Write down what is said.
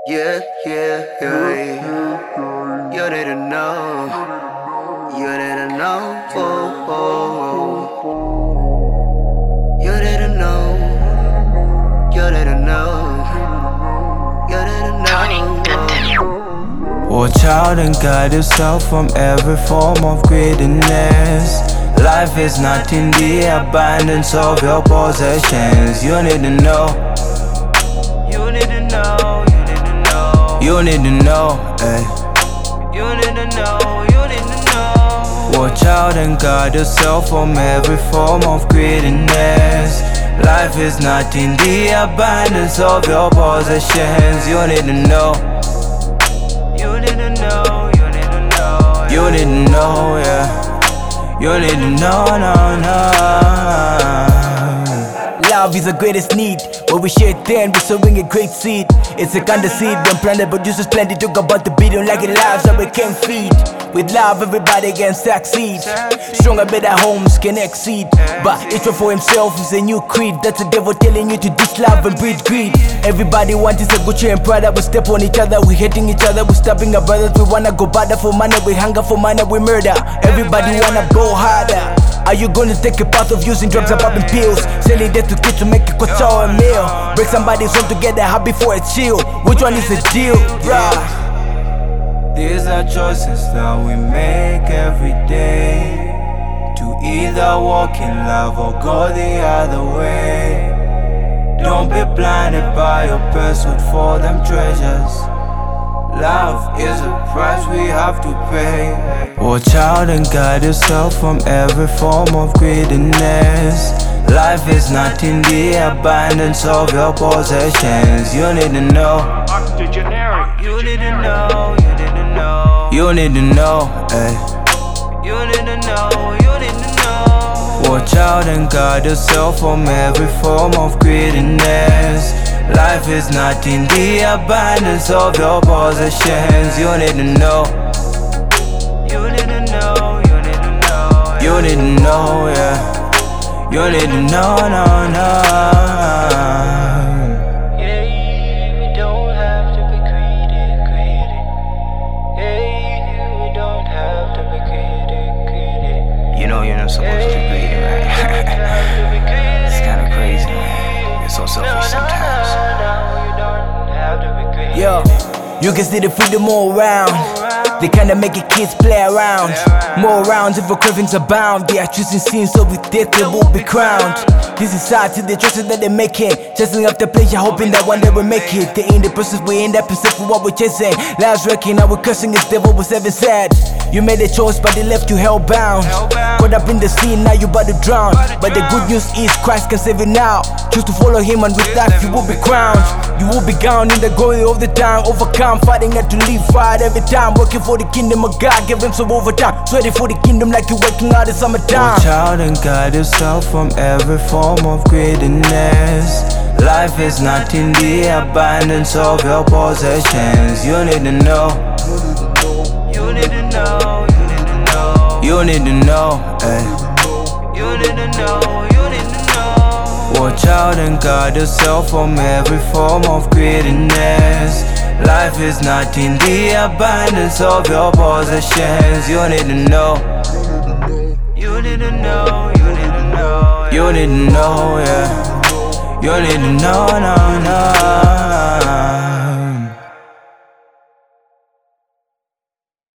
Yeah, yeah, yeah. You need to know. You need to know. Oh, oh, oh. You need to know. You need to know. You need to know. Watch out and guide yourself from every form of greediness. Life is not in the abundance of your possessions. You need to know. You need to know. You need to know. You need to know. Ay. You need to know. You need to know. Watch out and guard yourself from every form of greediness. Life is not in the abundance of your possessions. You need to know. You need to know. You need to know. You need to know, yeah. You need to know, no. Love is the greatest need. When we share it, then we're sowing a great seed. It's a kind of seed when planted produces plenty. Talk about the billion like it lives that we can feed. With love, everybody can succeed. Stronger, better homes can exceed. But each one for himself is a new creed. That's the devil telling you to diss love and breed greed. Everybody wants is a Gucci and Prada. We step on each other, we hating each other, we stabbing our brothers. We wanna go badder for money, we hunger for money, we murder. Everybody wanna go harder. Are you gonna take a path of using drugs and popping pills? Selling that to kids to make a kocha a meal? Break somebody's home to get a happy for a chill. Which one is the deal, bruh? These are choices that we make every day, to either walk in love or go the other way. Don't be blinded by your pursuit for them treasures. Love is a price we have to pay. Watch out and guide yourself from every form of greediness. Life is not in the abundance of your possessions. You need to know. You need to know. You need to know. You need to know. Ay. You need to know. You need to know. Watch out and guard yourself from every form of greediness. Life is not in the abundance of your possessions. You need to know. You need to know. You need to know. You need to know, yeah. You need to know, no. Yeah, we don't have to be greedy. Yeah, we don't have to be greedy. You know you're not supposed to be greedy, right? It's kinda crazy, man. You're so selfish sometimes. Yo, you can see the freedom all around. They kinda make it kids play around. More rounds if a cravings abound. They are choosing scenes so with death they will be crowned. This is sad to the choices that they're making. Chasing after pleasure, hoping that one day we'll make it. They in the process, we end up except for what we're chasing. Lives wrecking, now we're cursing as devil was ever said. You made a choice, but they left you hellbound. Caught up in the scene, now you about to drown. But the good news is Christ can save you now. Choose to follow him, and with that you will be crowned. You will be gone in the glory of the time. Overcome, fighting not to live right every time. Working for the kingdom of God, giving some overtime. Sweating for the kingdom like you're working out in summertime. Watch out and guide yourself from every form of greediness. Life is not in the abundance of your possessions. You need to know. You need to know. You need to know. You need to know. Ay. You need to know. You need to know. Watch out and guard yourself from every form of greediness. Life is not in the abundance of your possessions. You need to know. You need to know. You need to know. You need to know, yeah. You need to know, no.